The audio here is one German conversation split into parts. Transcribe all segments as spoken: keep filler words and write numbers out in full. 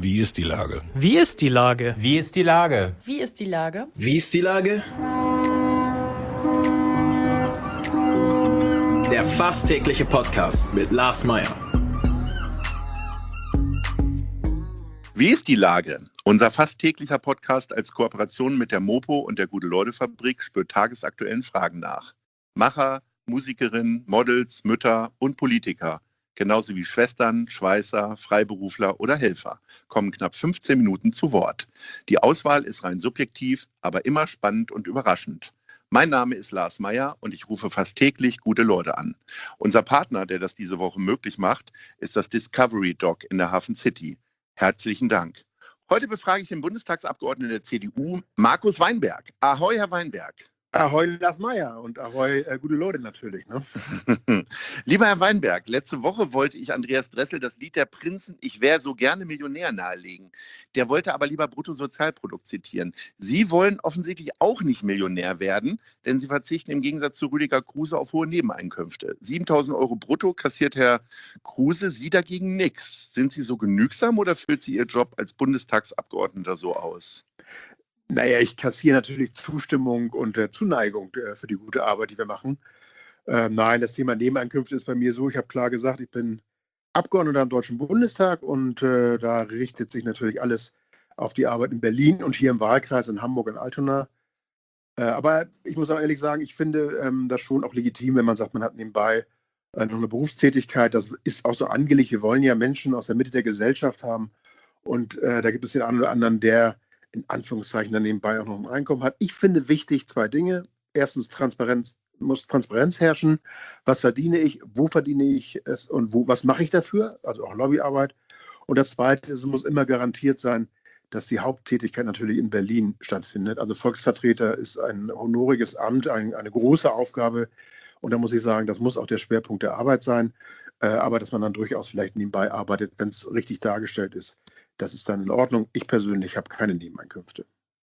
Wie ist die Lage? Wie ist die Lage? Wie ist die Lage? Wie ist die Lage? Wie ist die Lage? Der fast tägliche Podcast mit Lars Meyer. Wie ist die Lage? Unser fast täglicher Podcast als Kooperation mit der Mopo und der Gute-Leute-Fabrik spürt tagesaktuellen Fragen nach. Macher, Musikerinnen, Models, Mütter und Politiker, genauso wie Schwestern, Schweißer, Freiberufler oder Helfer, kommen knapp fünfzehn Minuten zu Wort. Die Auswahl ist rein subjektiv, aber immer spannend und überraschend. Mein Name ist Lars Meyer und ich rufe fast täglich gute Leute an. Unser Partner, der das diese Woche möglich macht, ist das Discovery Dog in der Hafen City. Herzlichen Dank. Heute befrage ich den Bundestagsabgeordneten der C D U, Markus Weinberg. Ahoi, Herr Weinberg. Ahoi, Lars Meyer und ahoi, äh, gute Leute natürlich. Ne? Lieber Herr Weinberg, letzte Woche wollte ich Andreas Dressel das Lied der Prinzen „Ich wäre so gerne Millionär" nahelegen. Der wollte aber lieber Bruttosozialprodukt zitieren. Sie wollen offensichtlich auch nicht Millionär werden, denn Sie verzichten im Gegensatz zu Rüdiger Kruse auf hohe Nebeneinkünfte. siebentausend Euro brutto kassiert Herr Kruse, Sie dagegen nichts. Sind Sie so genügsam oder füllt Sie Ihr Job als Bundestagsabgeordneter so aus? Naja, ich kassiere natürlich Zustimmung und äh, Zuneigung äh, für die gute Arbeit, die wir machen. Ähm, nein, das Thema Nebeneinkünfte ist bei mir so, ich habe klar gesagt, ich bin Abgeordneter im Deutschen Bundestag und äh, da richtet sich natürlich alles auf die Arbeit in Berlin und hier im Wahlkreis in Hamburg und Altona. Äh, aber ich muss auch ehrlich sagen, ich finde ähm, das schon auch legitim, wenn man sagt, man hat nebenbei äh, noch eine Berufstätigkeit. Das ist auch so angelegt. Wir wollen ja Menschen aus der Mitte der Gesellschaft haben und äh, da gibt es den einen oder anderen, der in Anführungszeichen dann nebenbei auch noch ein Einkommen hat. Ich finde wichtig zwei Dinge. Erstens, Transparenz, muss Transparenz herrschen. Was verdiene ich, wo verdiene ich es und wo, was mache ich dafür? Also auch Lobbyarbeit. Und das Zweite ist, es muss immer garantiert sein, dass die Haupttätigkeit natürlich in Berlin stattfindet. Also Volksvertreter ist ein honoriges Amt, ein, eine große Aufgabe. Und da muss ich sagen, das muss auch der Schwerpunkt der Arbeit sein. Äh, aber dass man dann durchaus vielleicht nebenbei arbeitet, wenn es richtig dargestellt ist. Das ist dann in Ordnung. Ich persönlich habe keine Nebeneinkünfte.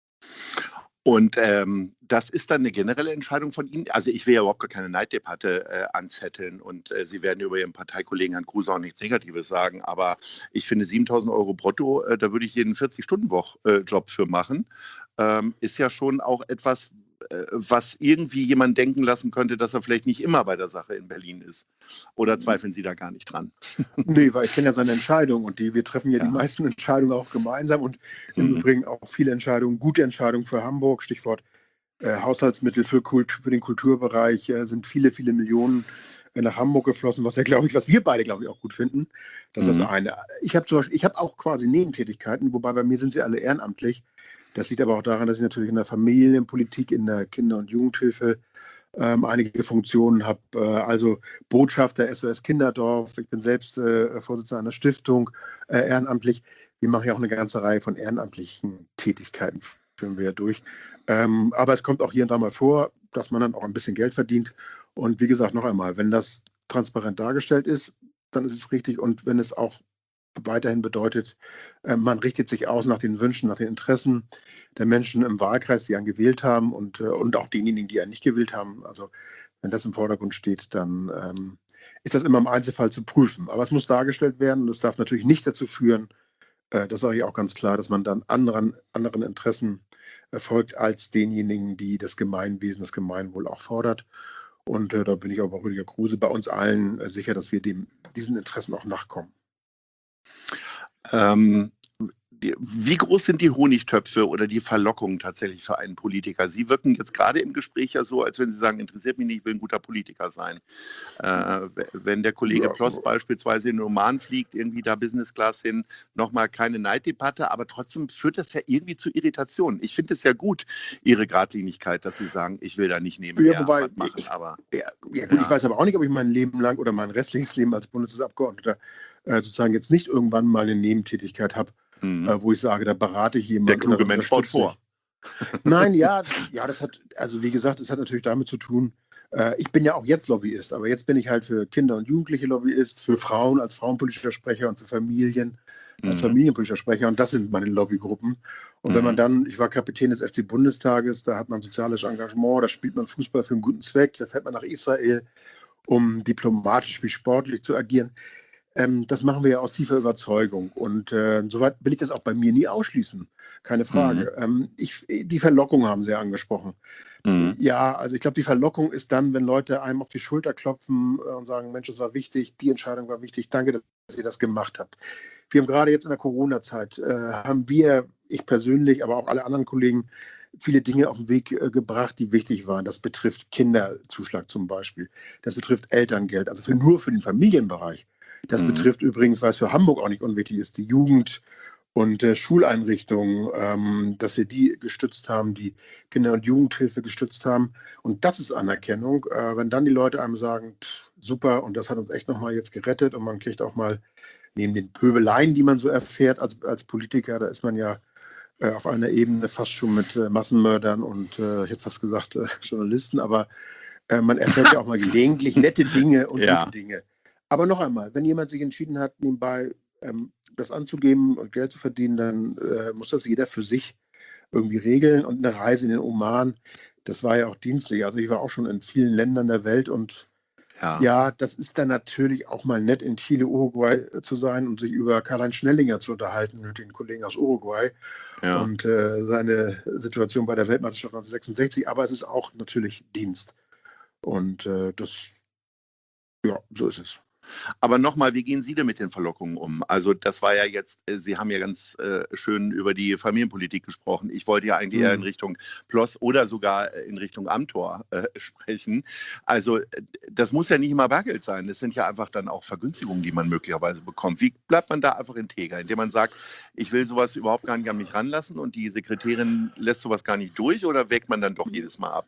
Und ähm, das ist dann eine generelle Entscheidung von Ihnen? Also ich will ja überhaupt gar keine Neiddebatte äh, anzetteln und äh, Sie werden über Ihren Parteikollegen Herrn Kruse auch nichts Negatives sagen, aber ich finde siebentausend Euro brutto, äh, da würde ich jeden vierzig-Stunden-Job für machen, ähm, ist ja schon auch etwas, äh, was irgendwie jemand denken lassen könnte, dass er vielleicht nicht immer bei der Sache in Berlin ist. Oder zweifeln Sie da gar nicht dran? Nee, weil ich kenne ja seine Entscheidung und die, wir treffen ja, ja die meisten Entscheidungen auch gemeinsam und im mhm. Übrigen auch viele Entscheidungen, gute Entscheidungen für Hamburg, Stichwort äh, Haushaltsmittel für, Kult, für den Kulturbereich, äh, sind viele, viele Millionen äh, nach Hamburg geflossen, was ja, glaube ich, was wir beide, glaube ich, auch gut finden. Das mhm. ist das eine. Ich habe zum Beispiel, ich habe auch quasi Nebentätigkeiten, wobei bei mir sind sie alle ehrenamtlich. Das liegt aber auch daran, dass ich natürlich in der Familienpolitik, in der Kinder- und Jugendhilfe ähm, einige Funktionen habe. Äh, also Botschafter S O S Kinderdorf. Ich bin selbst äh, Vorsitzender einer Stiftung, äh, ehrenamtlich. Wir machen ja auch eine ganze Reihe von ehrenamtlichen Tätigkeiten, führen wir ja durch. Ähm, aber es kommt auch hier und da mal vor, dass man dann auch ein bisschen Geld verdient. Und wie gesagt, noch einmal, wenn das transparent dargestellt ist, dann ist es richtig. Und wenn es auch weiterhin bedeutet, man richtet sich aus nach den Wünschen, nach den Interessen der Menschen im Wahlkreis, die einen gewählt haben und, und auch denjenigen, die einen nicht gewählt haben. Also wenn das im Vordergrund steht, dann ähm, ist das immer im Einzelfall zu prüfen. Aber es muss dargestellt werden und es darf natürlich nicht dazu führen, äh, das sage ich auch ganz klar, dass man dann anderen, anderen Interessen äh, folgt als denjenigen, die das Gemeinwesen, das Gemeinwohl auch fordert. Und äh, da bin ich auch bei Rüdiger Kruse, bei uns allen äh, sicher, dass wir dem, diesen Interessen auch nachkommen. Ähm, die, wie groß sind die Honigtöpfe oder die Verlockungen tatsächlich für einen Politiker? Sie wirken jetzt gerade im Gespräch ja so, als wenn Sie sagen, interessiert mich nicht, ich will ein guter Politiker sein. Äh, wenn der Kollege ja, Ploss beispielsweise in den Oman fliegt, irgendwie da Business Class hin, nochmal keine Neiddebatte, aber trotzdem führt das ja irgendwie zu Irritationen. Ich finde es ja gut, Ihre Gradlinigkeit, dass Sie sagen, ich will da nicht nehmen. Ja, wobei, machen, ich, aber, ja, ja, gut, ja. Ich weiß aber auch nicht, ob ich mein Leben lang oder mein restliches Leben als Bundestagsabgeordneter äh, sozusagen jetzt nicht irgendwann mal eine Nebentätigkeit habe, mhm. äh, wo ich sage, da berate ich jemanden. Der kluge Mensch schaut vor. Nein, ja, ja, das hat, also wie gesagt, das hat natürlich damit zu tun, äh, ich bin ja auch jetzt Lobbyist, aber jetzt bin ich halt für Kinder und Jugendliche Lobbyist, für Frauen als frauenpolitischer Sprecher und für Familien mhm. als familienpolitischer Sprecher und das sind meine Lobbygruppen. Und mhm. wenn man dann, ich war Kapitän des F C Bundestages, da hat man soziales Engagement, da spielt man Fußball für einen guten Zweck, da fährt man nach Israel, um diplomatisch wie sportlich zu agieren. Ähm, das machen wir ja aus tiefer Überzeugung. Und äh, soweit will ich das auch bei mir nie ausschließen. Keine Frage. Mhm. Ähm, ich, die Verlockung haben Sie ja angesprochen. Mhm. Ja, also ich glaube, die Verlockung ist dann, wenn Leute einem auf die Schulter klopfen äh, und sagen, Mensch, das war wichtig, die Entscheidung war wichtig, danke, dass ihr das gemacht habt. Wir haben gerade jetzt in der Corona-Zeit, äh, haben wir, ich persönlich, aber auch alle anderen Kollegen, viele Dinge auf den Weg äh, gebracht, die wichtig waren. Das betrifft Kinderzuschlag zum Beispiel. Das betrifft Elterngeld, also für, nur für den Familienbereich. Das Mhm. betrifft übrigens, weil es für Hamburg auch nicht unwichtig ist, die Jugend- und äh, Schuleinrichtungen, ähm, dass wir die gestützt haben, die Kinder- und Jugendhilfe gestützt haben. Und das ist Anerkennung. Äh, wenn dann die Leute einem sagen, pff, super, und das hat uns echt nochmal jetzt gerettet und man kriegt auch mal neben den Pöbeleien, die man so erfährt als, als Politiker, da ist man ja äh, auf einer Ebene fast schon mit äh, Massenmördern und, äh, ich hätte fast gesagt, äh, Journalisten, aber äh, man erfährt ja auch mal gelegentlich nette Dinge und Ja. gute Dinge. Aber noch einmal, wenn jemand sich entschieden hat, nebenbei ähm, das anzugeben und Geld zu verdienen, dann äh, muss das jeder für sich irgendwie regeln. Und eine Reise in den Oman, das war ja auch dienstlich. Also ich war auch schon in vielen Ländern der Welt und Ja. ja, das ist dann natürlich auch mal nett, in Chile, Uruguay äh, zu sein und sich über Karl-Heinz Schnellinger zu unterhalten mit den Kollegen aus Uruguay Ja. und äh, seine Situation bei der Weltmeisterschaft neunzehnhundertsechsundsechzig. Aber es ist auch natürlich Dienst. Und äh, das, ja, so ist es. Aber nochmal, wie gehen Sie denn mit den Verlockungen um? Also das war ja jetzt, äh, Sie haben ja ganz äh, schön über die Familienpolitik gesprochen. Ich wollte ja eigentlich eher in Mhm. Richtung Ploss oder sogar äh, in Richtung Amthor äh, sprechen. Also äh, das muss ja nicht immer Bargeld sein. Das sind ja einfach dann auch Vergünstigungen, die man möglicherweise bekommt. Wie bleibt man da einfach integer? Indem man sagt, ich will sowas überhaupt gar nicht an mich ranlassen und die Sekretärin lässt sowas gar nicht durch, oder wägt man dann doch jedes Mal ab?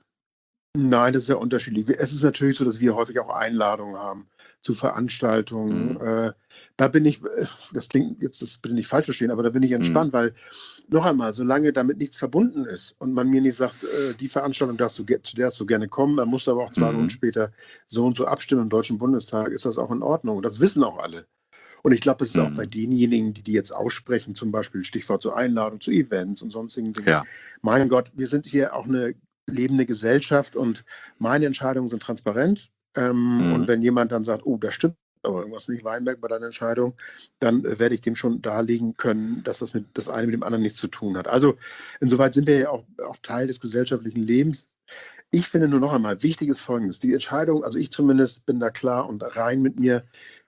Nein, das ist ja unterschiedlich. Es ist natürlich so, dass wir häufig auch Einladungen haben zu Veranstaltungen. Mhm. Äh, da bin ich, äh, das klingt jetzt, das bitte nicht falsch verstehen, aber da bin ich Mhm. entspannt, weil noch einmal, solange damit nichts verbunden ist und man mir nicht sagt, äh, die Veranstaltung darfst du, ge- zu der darfst du gerne kommen, dann musst du aber auch zwei Wochen Mhm. später so und so abstimmen im Deutschen Bundestag, ist das auch in Ordnung. Das wissen auch alle. Und ich glaube, das ist auch bei Mhm. denjenigen, die die jetzt aussprechen, zum Beispiel Stichwort zur Einladung zu Events und sonstigen Dingen. Ja. Mein Gott, wir sind hier auch eine lebende Gesellschaft und meine Entscheidungen sind transparent. Ähm, Mhm. Und wenn jemand dann sagt, oh, da stimmt aber irgendwas nicht, Weinberg, bei deiner Entscheidung, dann äh, werde ich dem schon darlegen können, dass das mit das eine mit dem anderen nichts zu tun hat. Also insoweit sind wir ja auch, auch Teil des gesellschaftlichen Lebens. Ich finde nur noch einmal, wichtig ist Folgendes. Die Entscheidung, also ich zumindest bin da klar und rein mit mir,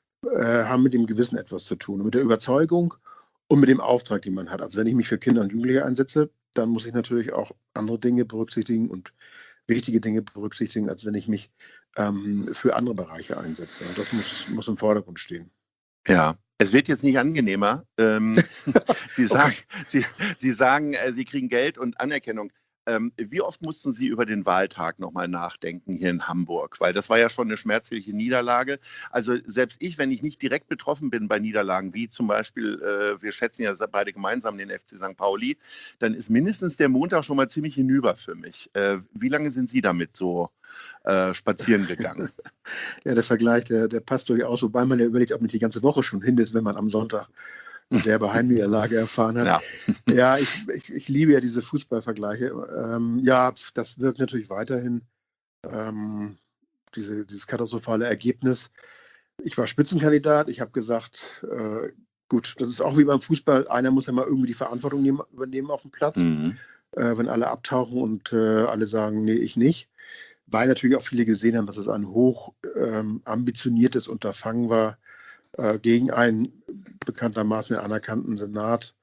äh, haben mit dem Gewissen etwas zu tun, mit der Überzeugung und mit dem Auftrag, den man hat. Also wenn ich mich für Kinder und Jugendliche einsetze, dann muss ich natürlich auch andere Dinge berücksichtigen und wichtige Dinge berücksichtigen, als wenn ich mich ähm, für andere Bereiche einsetze. Und das muss, muss im Vordergrund stehen. Ja, es wird jetzt nicht angenehmer. Ähm, Sie sagen, Okay. Sie, Sie, sagen äh, Sie kriegen Geld und Anerkennung. Ähm, wie oft mussten Sie über den Wahltag nochmal nachdenken hier in Hamburg? Weil das war ja schon eine schmerzliche Niederlage. Also selbst ich, wenn ich nicht direkt betroffen bin bei Niederlagen, wie zum Beispiel, äh, wir schätzen ja beide gemeinsam den F C Sankt Pauli, dann ist mindestens der Montag schon mal ziemlich hinüber für mich. Äh, wie lange sind Sie damit so äh, spazieren gegangen? Ja, der Vergleich, der, der passt durchaus, wobei man ja überlegt, ob nicht die ganze Woche schon hin ist, wenn man am Sonntag eine derbe Heimniederlage erfahren hat. Ja. Ja, ich, ich, ich liebe ja diese Fußballvergleiche. Ähm, ja, das wirkt natürlich weiterhin, ähm, diese, dieses katastrophale Ergebnis. Ich war Spitzenkandidat. Ich habe gesagt, äh, gut, das ist auch wie beim Fußball. Einer muss ja mal irgendwie die Verantwortung nehmen, übernehmen auf dem Platz, Mhm. äh, wenn alle abtauchen und äh, alle sagen, nee, ich nicht. Weil natürlich auch viele gesehen haben, dass es ein hoch ähm, ambitioniertes Unterfangen war, äh, gegen einen bekanntermaßen anerkannten Senat,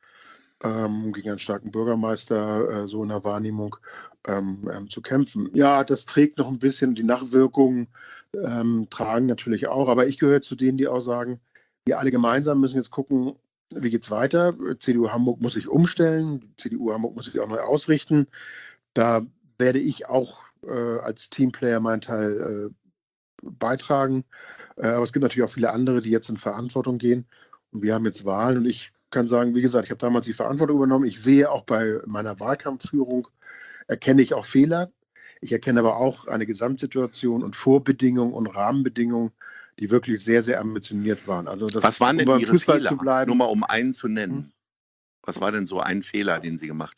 ähm, gegen einen starken Bürgermeister, äh, so in der Wahrnehmung, ähm, ähm, zu kämpfen. Ja, das trägt noch ein bisschen, die Nachwirkungen ähm, tragen natürlich auch, aber ich gehöre zu denen, die auch sagen, wir alle gemeinsam müssen jetzt gucken, wie geht es weiter. C D U Hamburg muss sich umstellen, C D U Hamburg muss sich auch neu ausrichten. Da werde ich auch äh, als Teamplayer meinen Teil äh, beitragen. Äh, aber es gibt natürlich auch viele andere, die jetzt in Verantwortung gehen. Und wir haben jetzt Wahlen und ich kann sagen, wie gesagt, ich habe damals die Verantwortung übernommen. Ich sehe auch bei meiner Wahlkampfführung, erkenne ich auch Fehler. Ich erkenne aber auch eine Gesamtsituation und Vorbedingungen und Rahmenbedingungen, die wirklich sehr, sehr ambitioniert waren. Also das, Was waren um denn beim Ihre Fußball Fehler? zu bleiben. Nur mal um einen zu nennen. Hm? Was war denn so ein Fehler, den Sie gemacht haben?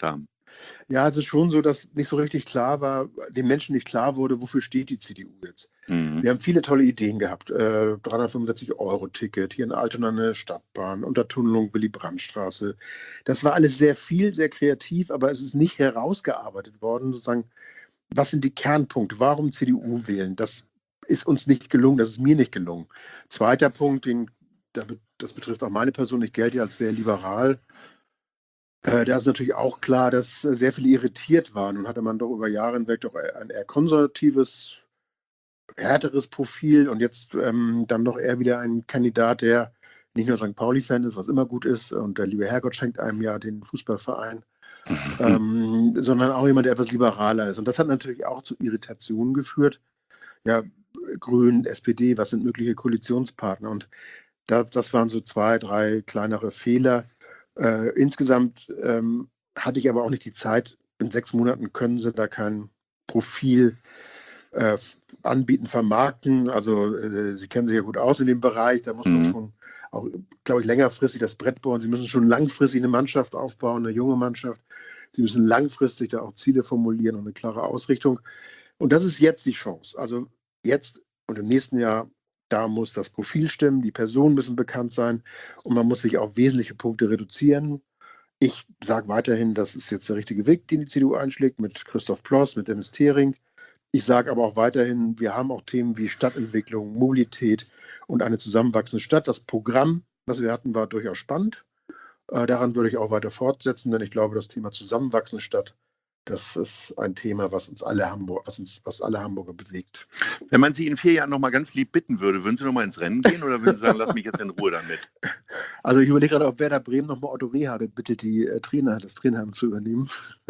Ja, es ist schon so, dass nicht so richtig klar war, den Menschen nicht klar wurde, wofür steht die C D U jetzt. Mhm. Wir haben viele tolle Ideen gehabt. Äh, dreihundertfünfundsechzig Euro Ticket, hier in Altona eine Stadtbahn, Untertunnelung Willy-Brandt-Straße. Das war alles sehr viel, sehr kreativ, aber es ist nicht herausgearbeitet worden, sozusagen, was sind die Kernpunkte? Warum C D U wählen? Das ist uns nicht gelungen, das ist mir nicht gelungen. Zweiter Punkt, den, das betrifft auch meine Person, ich gelte ja als sehr liberal. Äh, da ist natürlich auch klar, dass sehr viele irritiert waren und hatte man doch über Jahre hinweg doch ein eher konservatives, härteres Profil und jetzt ähm, dann doch eher wieder ein Kandidat, der nicht nur Sankt Pauli-Fan ist, was immer gut ist und der liebe Herrgott schenkt einem ja den Fußballverein, ähm, sondern auch jemand, der etwas liberaler ist. Und das hat natürlich auch zu Irritationen geführt. Ja, Grünen, S P D, was sind mögliche Koalitionspartner? Und da, das waren so zwei, drei kleinere Fehler. Äh, insgesamt ähm, hatte ich aber auch nicht die Zeit. In sechs Monaten können sie da kein Profil äh, anbieten, vermarkten. Also äh, sie kennen sich ja gut aus in dem Bereich. Da muss man Mhm. schon auch, glaube ich, längerfristig das Brett bohren. Sie müssen schon langfristig eine Mannschaft aufbauen, eine junge Mannschaft. Sie müssen langfristig da auch Ziele formulieren und eine klare Ausrichtung. Und das ist jetzt die Chance. Also jetzt und im nächsten Jahr, da muss das Profil stimmen, die Personen müssen bekannt sein und man muss sich auf wesentliche Punkte reduzieren. Ich sage weiterhin, das ist jetzt der richtige Weg, den die C D U einschlägt, mit Christoph Ploss, mit Dennis Thering. Ich sage aber auch weiterhin, wir haben auch Themen wie Stadtentwicklung, Mobilität und eine zusammenwachsende Stadt. Das Programm, was wir hatten, war durchaus spannend. Äh, daran würde ich auch weiter fortsetzen, denn ich glaube, das Thema zusammenwachsende Stadt, das ist ein Thema, was uns alle Hamburg, was uns, was alle Hamburger bewegt. Wenn man Sie in vier Jahren noch mal ganz lieb bitten würde, würden Sie noch mal ins Rennen gehen oder würden Sie sagen, lass mich jetzt in Ruhe damit? Also ich überlege gerade, ob Werder Bremen noch mal Otto Rehhagel bittet, die äh, Trainer, das Trainerheim zu übernehmen.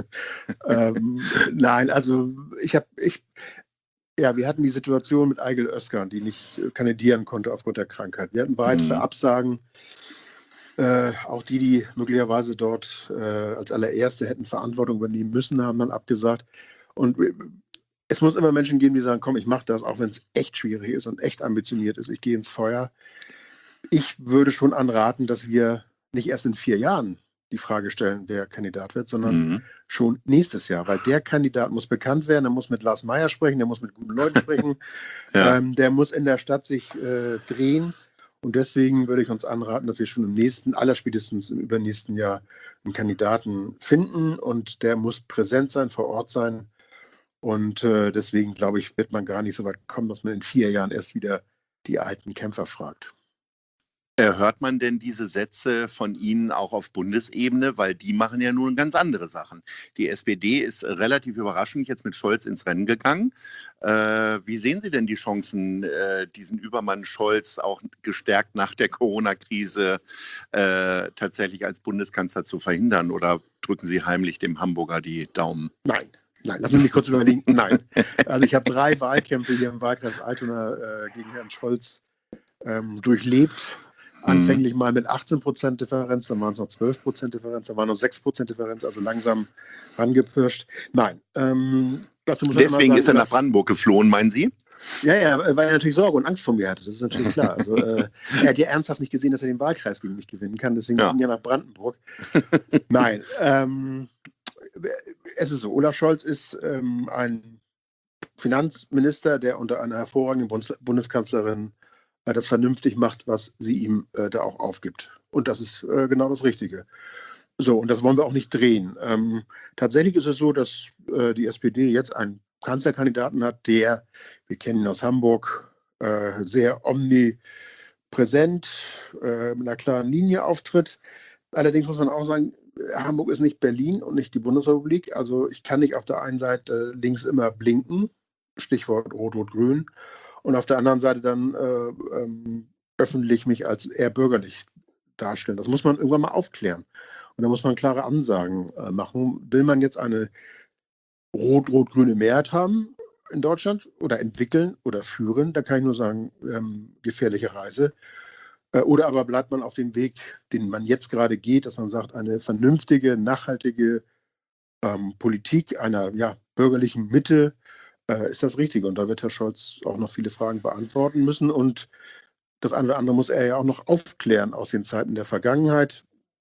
ähm, nein, also ich habe, ich, ja, wir hatten die Situation mit Aigul Özcan, die nicht äh, kandidieren konnte aufgrund der Krankheit. Wir hatten weitere Mhm. Absagen. Äh, auch die, die möglicherweise dort äh, als allererste hätten Verantwortung übernehmen müssen, haben dann abgesagt. Und äh, es muss immer Menschen geben, die sagen, komm, ich mache das, auch wenn es echt schwierig ist und echt ambitioniert ist. Ich gehe ins Feuer. Ich würde schon anraten, dass wir nicht erst in vier Jahren die Frage stellen, wer Kandidat wird, sondern Mhm. schon nächstes Jahr, weil der Kandidat muss bekannt werden, der muss mit Lars Meyer sprechen, der muss mit guten Leuten sprechen, Ja. ähm, der muss in der Stadt sich äh, drehen. Und deswegen würde ich uns anraten, dass wir schon im nächsten, allerspätestens im übernächsten Jahr einen Kandidaten finden und der muss präsent sein, vor Ort sein. Und äh, deswegen, glaube ich, wird man gar nicht so weit kommen, dass man in vier Jahren erst wieder die alten Kämpfer fragt. Äh, Hört man denn diese Sätze von Ihnen auch auf Bundesebene? Weil die machen ja nun ganz andere Sachen. Die S P D ist äh, relativ überraschend jetzt mit Scholz ins Rennen gegangen. Äh, wie sehen Sie denn die Chancen, äh, diesen Übermann Scholz auch gestärkt nach der Corona-Krise äh, tatsächlich als Bundeskanzler zu verhindern? Oder drücken Sie heimlich dem Hamburger die Daumen? Nein, nein, lassen Sie mich kurz überlegen. Nein. Also ich habe drei Wahlkämpfe hier im Wahlkreis Altona äh, gegen Herrn Scholz ähm, durchlebt. Anfänglich mal mit achtzehn Prozent Differenz, dann waren es noch zwölf Prozent Differenz, dann waren noch sechs Prozent Differenz, also langsam rangepirscht. Nein. Ähm, dazu muss man immer Deswegen sagen, ist er Olaf- nach Brandenburg geflohen, meinen Sie? Ja, ja, weil er natürlich Sorge und Angst vor mir hatte, das ist natürlich klar. Also, äh, er hat ja ernsthaft nicht gesehen, dass er den Wahlkreis gegen mich gewinnen kann, deswegen Ja. ging er nach Brandenburg. Nein, ähm, es ist so, Olaf Scholz ist ähm, ein Finanzminister, der unter einer hervorragenden Bundes Bundeskanzlerin äh, das vernünftig macht, was sie ihm äh, da auch aufgibt. Und das ist äh, genau das Richtige. So, und das wollen wir auch nicht drehen. Ähm, tatsächlich ist es so, dass äh, die S P D jetzt einen Kanzlerkandidaten hat, der, wir kennen ihn aus Hamburg, äh, sehr omnipräsent, äh, mit einer klaren Linie auftritt. Allerdings muss man auch sagen, Hamburg ist nicht Berlin und nicht die Bundesrepublik. Also ich kann nicht auf der einen Seite links immer blinken, Stichwort Rot-Rot-Grün, und auf der anderen Seite dann äh, ähm, öffentlich mich als eher bürgerlich darstellen. Das muss man irgendwann mal aufklären. Und da muss man klare Ansagen äh, machen. Will man jetzt eine rot-rot-grüne Mehrheit haben in Deutschland oder entwickeln oder führen, da kann ich nur sagen, ähm, gefährliche Reise. Äh, oder aber bleibt man auf dem Weg, den man jetzt gerade geht, dass man sagt, eine vernünftige, nachhaltige ähm, Politik einer ja, bürgerlichen Mitte äh, ist das Richtige. Und da wird Herr Scholz auch noch viele Fragen beantworten müssen. Und das eine oder andere muss er ja auch noch aufklären aus den Zeiten der Vergangenheit.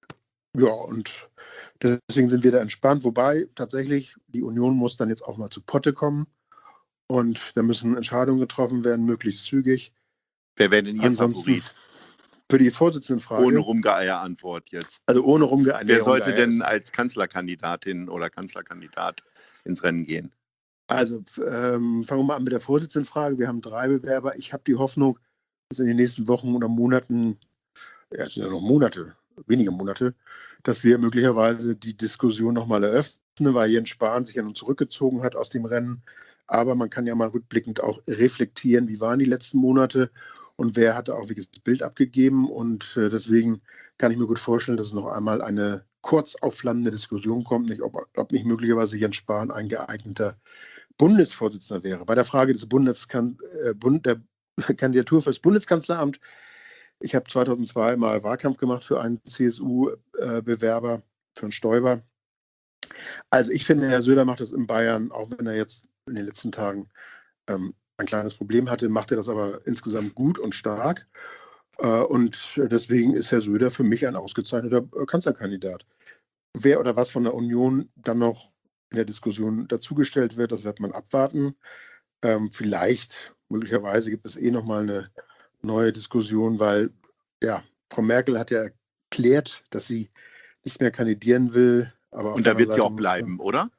Ja, und deswegen sind wir da entspannt. Wobei tatsächlich die Union muss dann jetzt auch mal zu Potte kommen. Und da müssen Entscheidungen getroffen werden, möglichst zügig. Wer wäre denn Ihr Ansonsten Favorit? für die Vorsitzendenfrage. Ohne Rumgeeier-Antwort jetzt. Also ohne Rumgeeier. Wer sollte denn als Kanzlerkandidatin oder Kanzlerkandidat ins Rennen gehen? Also ähm, fangen wir mal an mit der Vorsitzendenfrage. Wir haben drei Bewerber. Ich habe die Hoffnung, dass in den nächsten Wochen oder Monaten, ja, es sind ja noch Monate, wenige Monate, dass wir möglicherweise die Diskussion nochmal eröffnen, weil Jens Spahn sich ja nun zurückgezogen hat aus dem Rennen. Aber man kann ja mal rückblickend auch reflektieren, wie waren die letzten Monate und wer hatte auch welches Bild abgegeben. Und äh, deswegen kann ich mir gut vorstellen, dass es noch einmal eine kurz aufflammende Diskussion kommt, nicht, ob, ob nicht möglicherweise Jens Spahn ein geeigneter Bundesvorsitzender wäre. Bei der Frage des Bundeskan äh, Bund, der Kandidatur für das Bundeskanzleramt. Ich habe zweitausendzwei mal Wahlkampf gemacht für einen C S U-Bewerber, äh, für einen Stoiber. Also ich finde, Herr Söder macht das in Bayern, auch wenn er jetzt in den letzten Tagen ähm, ein kleines Problem hatte, macht er das aber insgesamt gut und stark. Äh, und deswegen ist Herr Söder für mich ein ausgezeichneter Kanzlerkandidat. Wer oder was von der Union dann noch in der Diskussion dazugestellt wird, das wird man abwarten. Ähm, vielleicht, möglicherweise gibt es eh nochmal eine neue Diskussion, weil ja, Frau Merkel hat ja erklärt, dass sie nicht mehr kandidieren will. Aber und da wird sie auch bleiben, man, oder?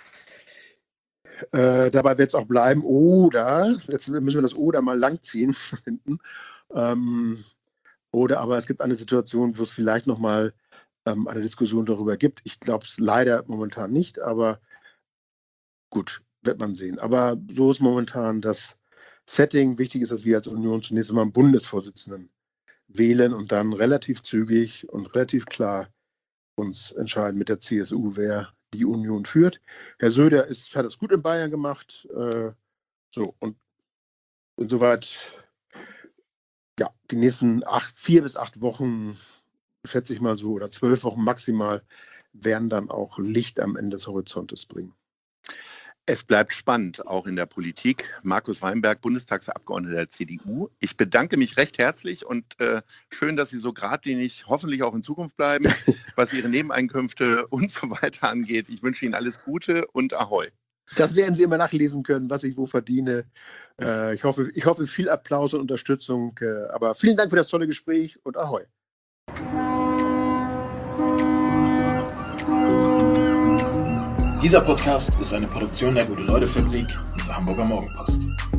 Äh, dabei wird es auch bleiben. Oder, jetzt müssen wir das Oder mal langziehen hinten. Ähm, oder aber es gibt eine Situation, wo es vielleicht nochmal ähm, eine Diskussion darüber gibt. Ich glaube es leider momentan nicht, aber gut, wird man sehen. Aber so ist momentan das Setting. Wichtig ist, dass wir als Union zunächst einmal einen Bundesvorsitzenden wählen und dann relativ zügig und relativ klar uns entscheiden mit der C S U, wer die Union führt. Herr Söder ist, hat es gut in Bayern gemacht. Äh, so, und insoweit, ja, die nächsten acht, vier bis acht Wochen, schätze ich mal so, oder zwölf Wochen maximal, werden dann auch Licht am Ende des Horizontes bringen. Es bleibt spannend, auch in der Politik. Markus Weinberg, Bundestagsabgeordneter der C D U. Ich bedanke mich recht herzlich und äh, schön, dass Sie so geradlinig hoffentlich auch in Zukunft bleiben, was Ihre Nebeneinkünfte und so weiter angeht. Ich wünsche Ihnen alles Gute und Ahoi. Das werden Sie immer nachlesen können, was ich wo verdiene. Äh, ich hoffe, ich hoffe, viel Applaus und Unterstützung. Äh, aber vielen Dank für das tolle Gespräch und Ahoi. Dieser Podcast ist eine Produktion der Gute-Leute-Fabrik und der Hamburger Morgenpost.